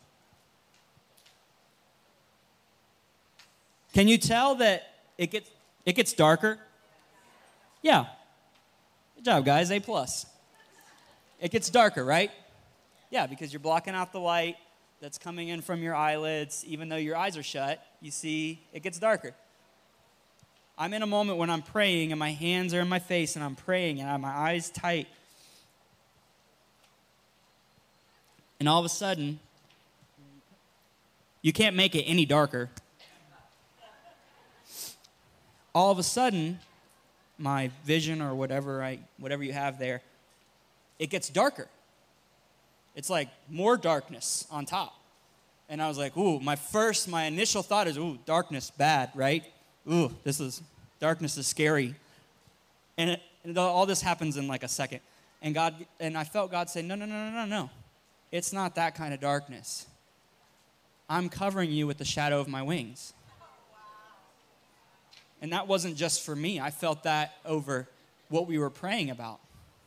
Can you tell that it gets, it gets darker? Yeah. Good job, guys. A plus. It gets darker, right? Yeah, because you're blocking out the light that's coming in from your eyelids. Even though your eyes are shut, you see it gets darker. I'm in a moment when I'm praying and my hands are in my face and I'm praying and I have my eyes tight. And all of a sudden, you can't make it any darker. All of a sudden, my vision or whatever I whatever you have there, it gets darker. It's like more darkness on top. And I was like, ooh, my first, my initial thought is, ooh, darkness, bad, right? Ooh, this is, darkness is scary. And, it, and all this happens in like a second. And God, and I felt God say, no, no, no, no, no, no. It's not that kind of darkness. I'm covering you with the shadow of my wings. And that wasn't just for me. I felt that over what we were praying about.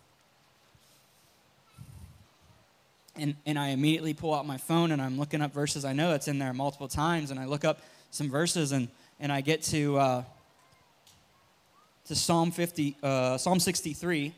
And, and I immediately pull out my phone and I'm looking up verses. I know it's in there multiple times. And I look up some verses and, and I get to, uh, to Psalm fifty, uh, Psalm sixty-three.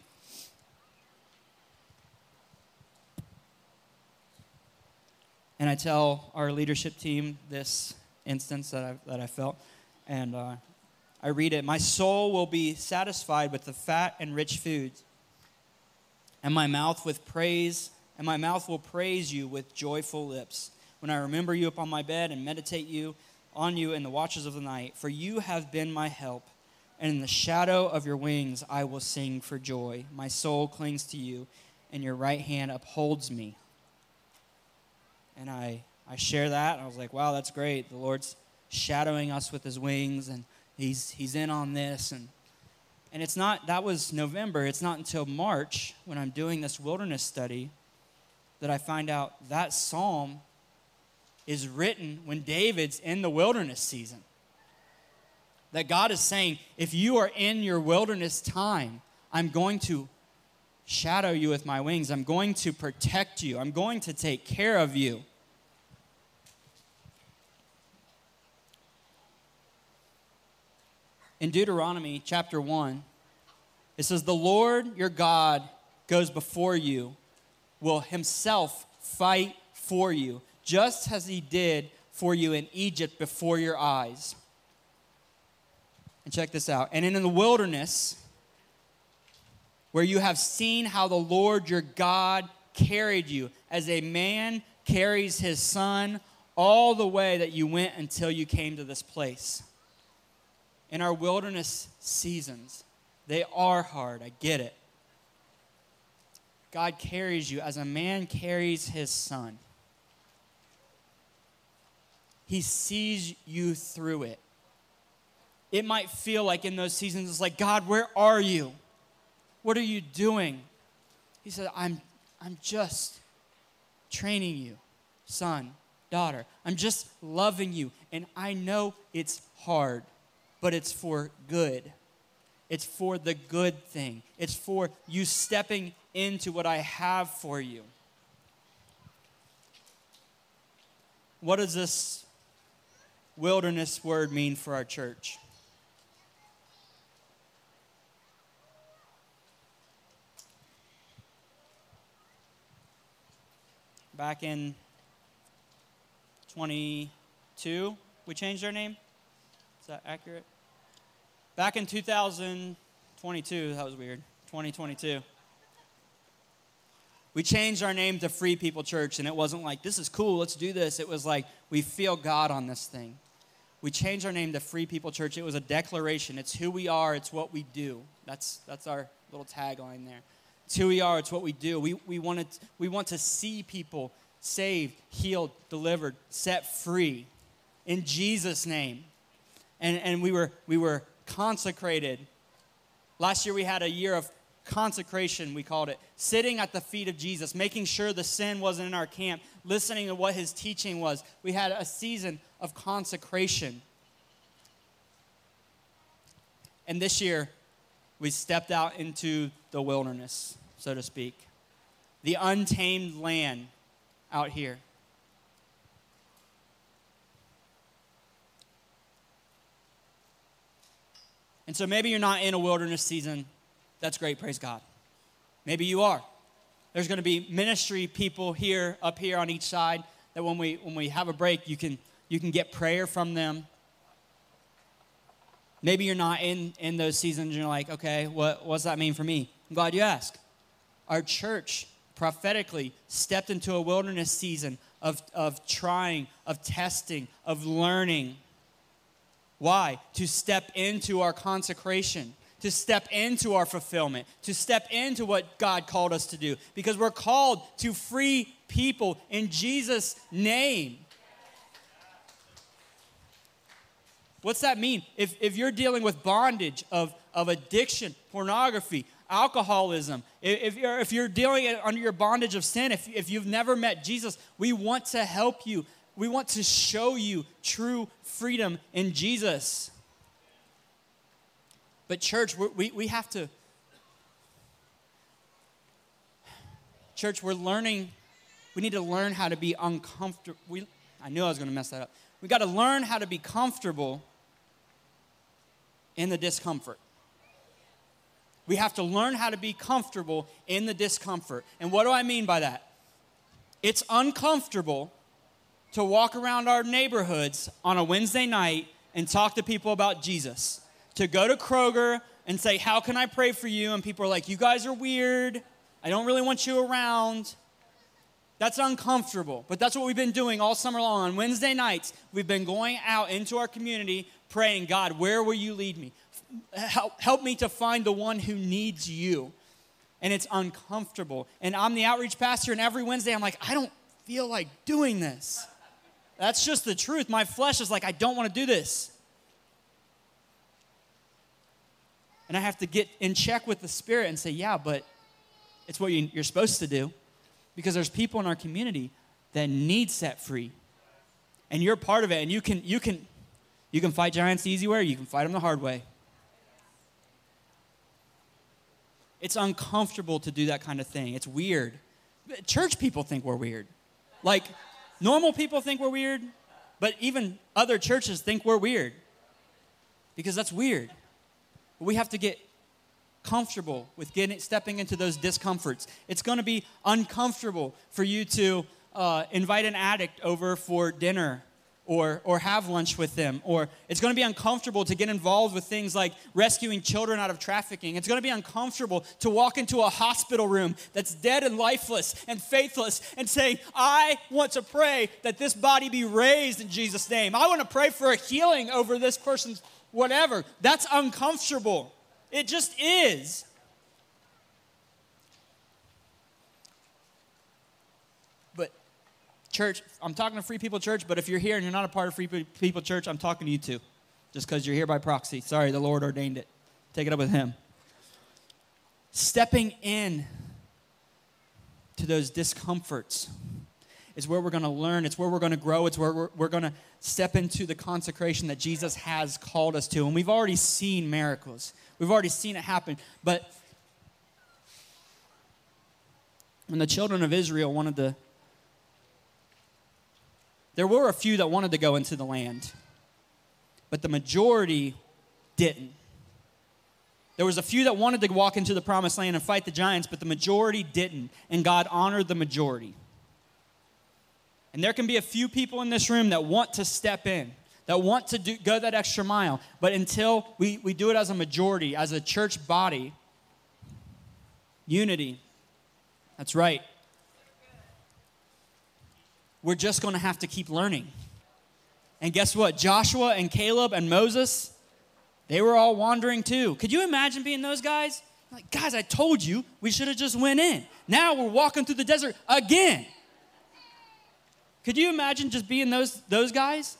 And I tell our leadership team this instance that I, that I felt. And uh, I read it. My soul will be satisfied with the fat and rich foods, and my mouth with praise, and my mouth will praise you with joyful lips. When I remember you upon my bed and meditate you on you in the watches of the night, for you have been my help, and in the shadow of your wings I will sing for joy. My soul clings to you, and your right hand upholds me. And I, I share that. I was like, wow, that's great. The Lord's shadowing us with his wings, and he's he's in on this. And and it's not, that was November. It's not until March when I'm doing this wilderness study that I find out that psalm is written when David's in the wilderness season. That God is saying, if you are in your wilderness time, I'm going to shadow you with my wings. I'm going to protect you. I'm going to take care of you. In Deuteronomy chapter one, it says, the Lord your God goes before you, will himself fight for you, just as he did for you in Egypt before your eyes. And check this out. And in the wilderness, where you have seen how the Lord your God carried you, as a man carries his son, all the way that you went until you came to this place. In our wilderness seasons, they are hard. I get it. God carries you as a man carries his son. He sees you through it. It might feel like in those seasons, it's like, God, where are you? What are you doing? He said, I'm, I'm just training you, son, daughter. I'm just loving you. And I know it's hard, but it's for good. It's for the good thing. It's for you stepping into what I have for you. What does this wilderness word mean for our church? Back in twenty-two, we changed our name. Is that accurate? Back in two thousand twenty-two, that was weird, twenty twenty-two. We changed our name to Free People Church, and it wasn't like, this is cool, let's do this. It was like, we feel God on this thing. We changed our name to Free People Church. It was a declaration. It's who we are. It's what we do. That's that's our little tagline there. It's who we are. It's what we do. We we want to, we want to see people saved, healed, delivered, set free in Jesus' name. And and we were we were consecrated. Last year we had a year of consecration, we called it, sitting at the feet of Jesus, making sure the sin wasn't in our camp, listening to what his teaching was. We had a season of consecration. And this year, we stepped out into the wilderness, so to speak. The untamed land out here. And so maybe you're not in a wilderness season. That's great, praise God. Maybe you are. There's going to be ministry people here, up here on each side, that when we when we have a break, you can you can get prayer from them. Maybe you're not in, in those seasons, and you're like, okay, what, what does that mean for me? I'm glad you asked. Our church prophetically stepped into a wilderness season of, of trying, of testing, of learning. Why? To step into our consecration, to step into our fulfillment, to step into what God called us to do. Because we're called to free people in Jesus' name. What's that mean? If, if you're dealing with bondage of, of addiction, pornography, alcoholism, if you're, if you're dealing under your bondage of sin, if, if you've never met Jesus, we want to help you. We want to show you true freedom in Jesus. But church, we, we have to, church, we're learning, we need to learn how to be uncomfortable. We, I knew I was going to mess that up. We got to learn how to be comfortable in the discomfort. We have to learn how to be comfortable in the discomfort. And what do I mean by that? It's uncomfortable to walk around our neighborhoods on a Wednesday night and talk to people about Jesus. To go to Kroger and say, how can I pray for you? And people are like, you guys are weird. I don't really want you around. That's uncomfortable. But that's what we've been doing all summer long. On Wednesday nights, we've been going out into our community praying, God, where will you lead me? Help, help me to find the one who needs you. And it's uncomfortable. And I'm the outreach pastor, and every Wednesday I'm like, I don't feel like doing this. That's just the truth. My flesh is like, I don't want to do this. And I have to get in check with the Spirit and say, yeah, but it's what you, you're supposed to do. Because there's people in our community that need set free. And you're part of it. And you can, you can, you can fight giants the easy way, or you can fight them the hard way. It's uncomfortable to do that kind of thing. It's weird. Church people think we're weird. Like, normal people think we're weird, but even other churches think we're weird. Because that's weird. But we have to get comfortable with getting stepping into those discomforts. It's going to be uncomfortable for you to uh, invite an addict over for dinner or or have lunch with them. Or it's going to be uncomfortable to get involved with things like rescuing children out of trafficking. It's going to be uncomfortable to walk into a hospital room that's dead and lifeless and faithless and saying, I want to pray that this body be raised in Jesus' name. I want to pray for a healing over this person's whatever. That's uncomfortable. It just is. But church, I'm talking to Free People Church, but if you're here and you're not a part of Free People Church, I'm talking to you too. Just because you're here by proxy. Sorry, the Lord ordained it. Take it up with him. Stepping in to those discomforts is where we're going to learn. It's where we're going to grow. It's where we're, we're going to step into the consecration that Jesus has called us to. And we've already seen miracles. We've already seen it happen. But when the children of Israel wanted to, there were a few that wanted to go into the land, but the majority didn't. There was a few that wanted to walk into the promised land and fight the giants, but the majority didn't. And God honored the majority. And there can be a few people in this room that want to step in, that want to do, go that extra mile. But until we, we do it as a majority, as a church body, unity, that's right. We're just going to have to keep learning. And guess what? Joshua and Caleb and Moses, they were all wandering too. Could you imagine being those guys? Like, guys, I told you we should have just went in. Now we're walking through the desert again. Could you imagine just being those, those guys?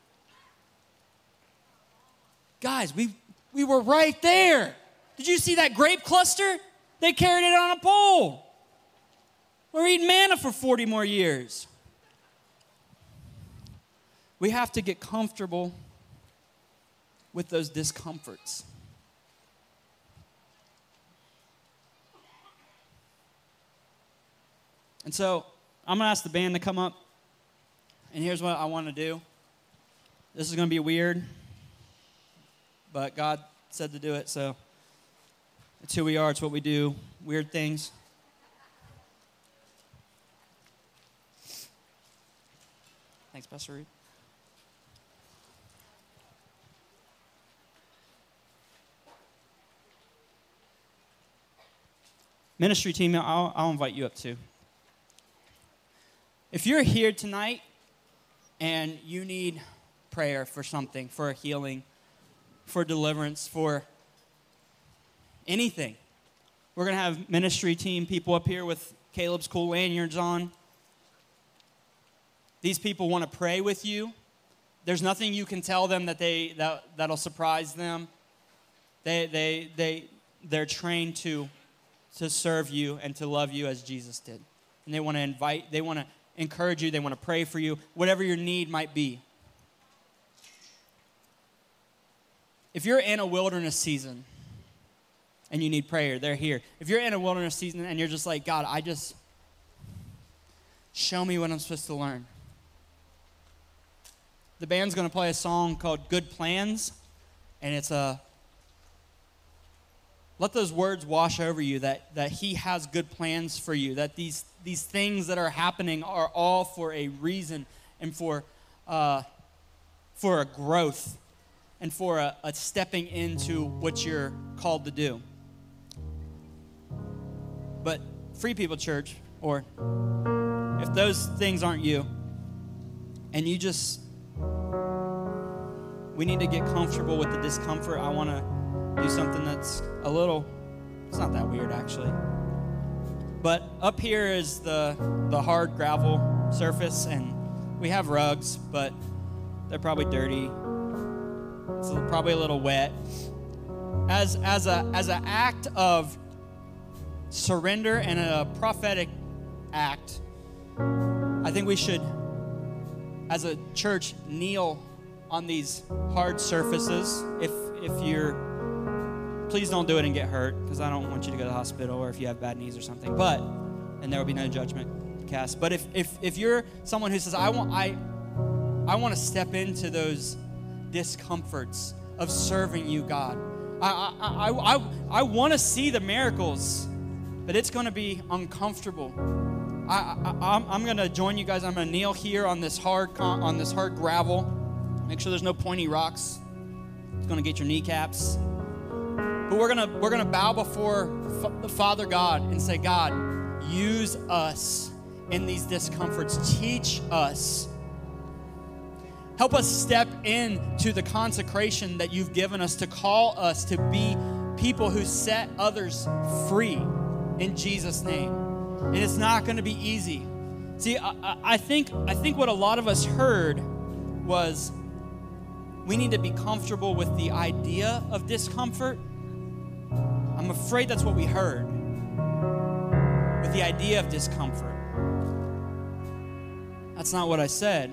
Guys, we, we were right there. Did you see that grape cluster? They carried it on a pole. We're eating manna for forty more years. We have to get comfortable with those discomforts. And so I'm going to ask the band to come up. And here's what I want to do. This is going to be weird, but God said to do it, so it's who we are. It's what we do. Weird things. Thanks, Pastor Reed. Ministry team, I'll, I'll invite you up too. If you're here tonight and you need prayer for something, for a healing, for deliverance, for anything, we're going to have ministry team people up here with Caleb's cool lanyards on. These people want to pray with you. There's nothing you can tell them that they that that'll surprise them. They they they they're trained to to serve you and to love you as Jesus did. And they want to invite, they want to encourage you, they want to pray for you, whatever your need might be. If you're in a wilderness season and you need prayer, they're here. If you're in a wilderness season and you're just like, God, I just, show me what I'm supposed to learn. The band's going to play a song called Good Plans, and it's a, let those words wash over you, that, that he has good plans for you, that these, these things that are happening are all for a reason and for, uh, for a growth and for a, a stepping into what you're called to do. But Free People Church, or if those things aren't you, and you just, we need to get comfortable with the discomfort. I want to do something that's a little, it's not that weird actually. But up here is the, the hard gravel surface, and we have rugs, but they're probably dirty. It's probably a little wet. As, as a as an act of surrender and a prophetic act, I think we should, as a church, kneel on these hard surfaces. If if you're, please don't do it and get hurt, because I don't want you to go to the hospital, or if you have bad knees or something. But, and there will be no judgment cast. But if if if you're someone who says, I want I I want to step into those discomforts of serving you, God. I I I I, I want to see the miracles, but it's going to be uncomfortable. I, I I'm, I'm going to join you guys. I'm going to kneel here on this hard con- on this hard gravel. Make sure there's no pointy rocks. It's going to get your kneecaps. But we're going to we're going to bow before F- the Father God and say, God, use us in these discomforts. Teach us. Help us step into the consecration that you've given us to call us to be people who set others free in Jesus' name. And it's not going to be easy. See, I, I think I think what a lot of us heard was we need to be comfortable with the idea of discomfort. I'm afraid that's what we heard, with the idea of discomfort. That's not what I said.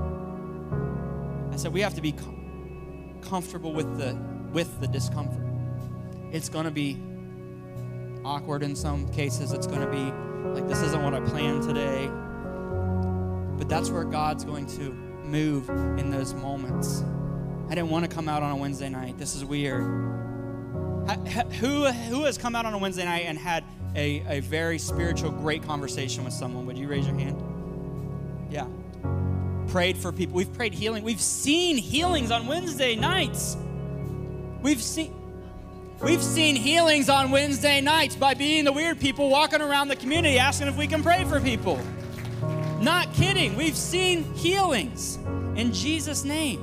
I said we have to be com- comfortable with the with the discomfort. It's going to be awkward in some cases. It's going to be like, this isn't what I planned today. But that's where God's going to move in those moments. I didn't want to come out on a Wednesday night. This is weird. Who, who has come out on a Wednesday night and had a, a very spiritual, great conversation with someone? Would you raise your hand? Yeah. Prayed for people. We've prayed healing. We've seen healings on Wednesday nights. We've seen we've seen healings on Wednesday nights by being the weird people walking around the community asking if we can pray for people. Not kidding. We've seen healings in Jesus' name.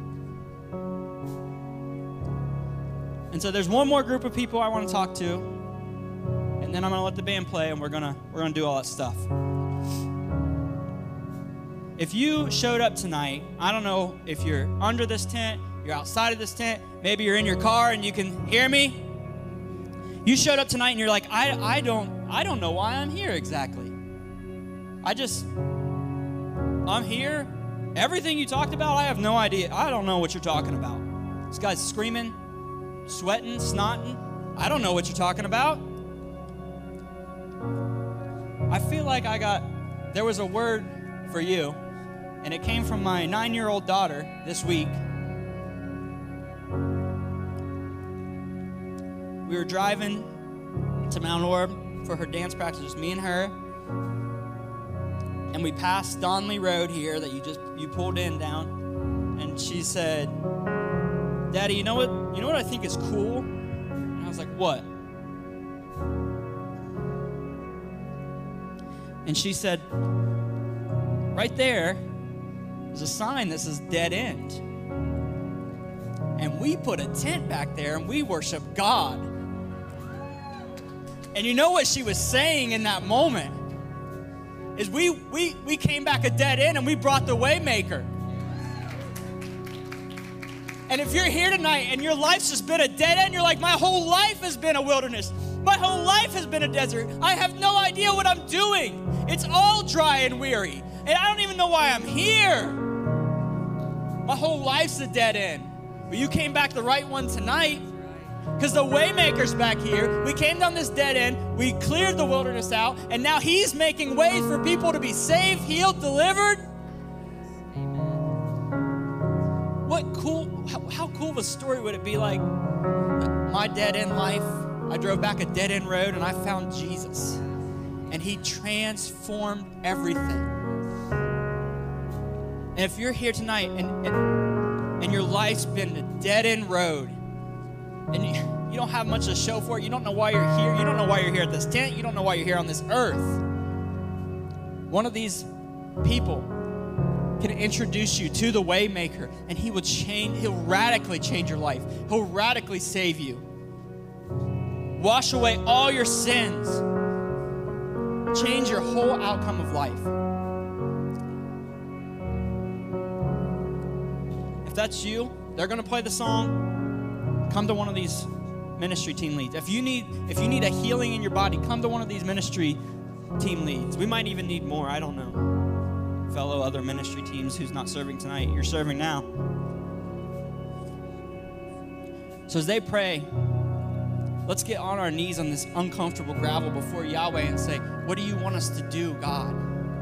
And so there's one more group of people I want to talk to, and then I'm going to let the band play, and we're going to we're going to do all that stuff. If you showed up tonight, I don't know if you're under this tent, you're outside of this tent, maybe you're in your car and you can hear me. You showed up tonight and you're like, I, I don't I don't know why I'm here exactly. I just, I'm here. Everything you talked about, I have no idea. I don't know what you're talking about. This guy's screaming, sweating, snotting. I don't know what you're talking about. I feel like I got, there was a word for you, and it came from my nine-year-old daughter this week. We were driving to Mount Orab for her dance practice, just me and her, and we passed Donley Road here that you just, you pulled in down, and she said, Daddy, you know what, you know what I think is cool? And I was like, what? And she said, right there, there's a sign that says dead end. And we put a tent back there and we worship God. And you know what she was saying in that moment? Is we we we came back a dead end and we brought the Waymaker. And if you're here tonight and your life's just been a dead end, you're like, my whole life has been a wilderness. My whole life has been a desert. I have no idea what I'm doing. It's all dry and weary. And I don't even know why I'm here. My whole life's a dead end. But you came back the right one tonight, because the Waymaker's back here. We came down this dead end. We cleared the wilderness out. And now he's making ways for people to be saved, healed, delivered. What cool, how, how cool of a story would it be like my dead end life? I drove back a dead end road and I found Jesus. And he transformed everything. And if you're here tonight and, and, and your life's been a dead end road, and you, you don't have much to show for it, you don't know why you're here, you don't know why you're here at this tent, you don't know why you're here on this earth, one of these people can introduce you to the Waymaker, and he will change, he'll radically change your life. He'll radically save you. Wash away all your sins. Change your whole outcome of life. If that's you, they're going to play the song. Come to one of these ministry team leads. If you need if you need a healing in your body, come to one of these ministry team leads. We might even need more, I don't know. Fellow other ministry teams who's not serving tonight, you're serving now. So as they pray, let's get on our knees on this uncomfortable gravel before Yahweh and say, what do you want us to do, God?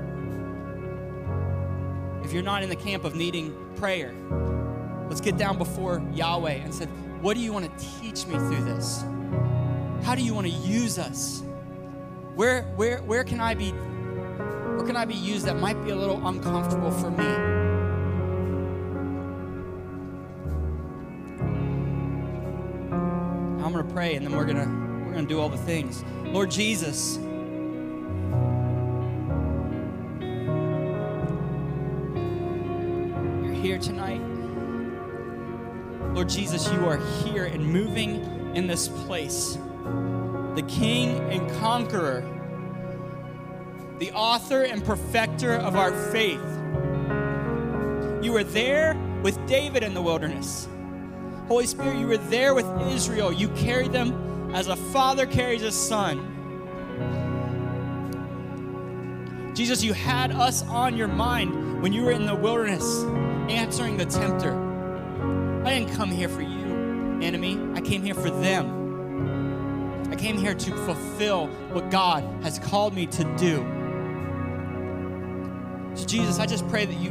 If you're not in the camp of needing prayer, let's get down before Yahweh and say, what do you want to teach me through this? How do you want to use us? Where, where, where can I be, where can I be used that might be a little uncomfortable for me? I'm going to pray, and then we're going to we're going to do all the things. Lord Jesus, you're here tonight. Lord Jesus, you are here and moving in this place. The King and Conqueror, the author and perfecter of our faith. You were there with David in the wilderness. Holy Spirit, you were there with Israel. You carried them as a father carries a son. Jesus, you had us on your mind when you were in the wilderness answering the tempter. I didn't come here for you, enemy. I came here for them. I came here to fulfill what God has called me to do. So Jesus, I just pray that you,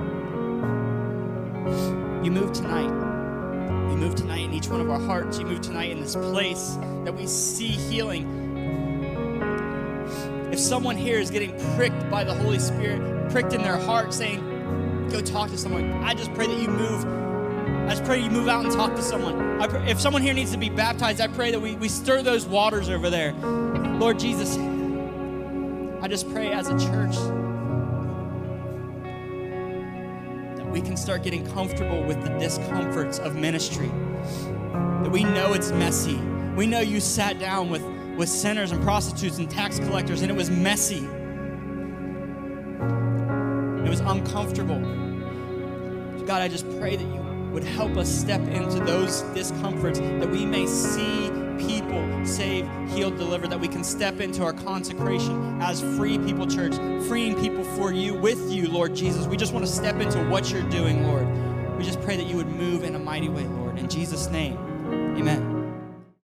you move tonight. You move tonight in each one of our hearts. You move tonight in this place that we see healing. If someone here is getting pricked by the Holy Spirit, pricked in their heart saying, go talk to someone, I just pray that you move. I just pray you move out and talk to someone. I pray, if someone here needs to be baptized, I pray that we, we stir those waters over there. Lord Jesus, I just pray as a church we can start getting comfortable with the discomforts of ministry. That we know it's messy. We know you sat down with, with sinners and prostitutes and tax collectors, and it was messy. It was uncomfortable. God, I just pray that you would help us step into those discomforts, that we may see people saved, healed, delivered, that we can step into our consecration as Free People Church, freeing people for you, with you, Lord Jesus. We just want to step into what you're doing, Lord. We just pray that you would move in a mighty way, Lord. In Jesus' name, amen.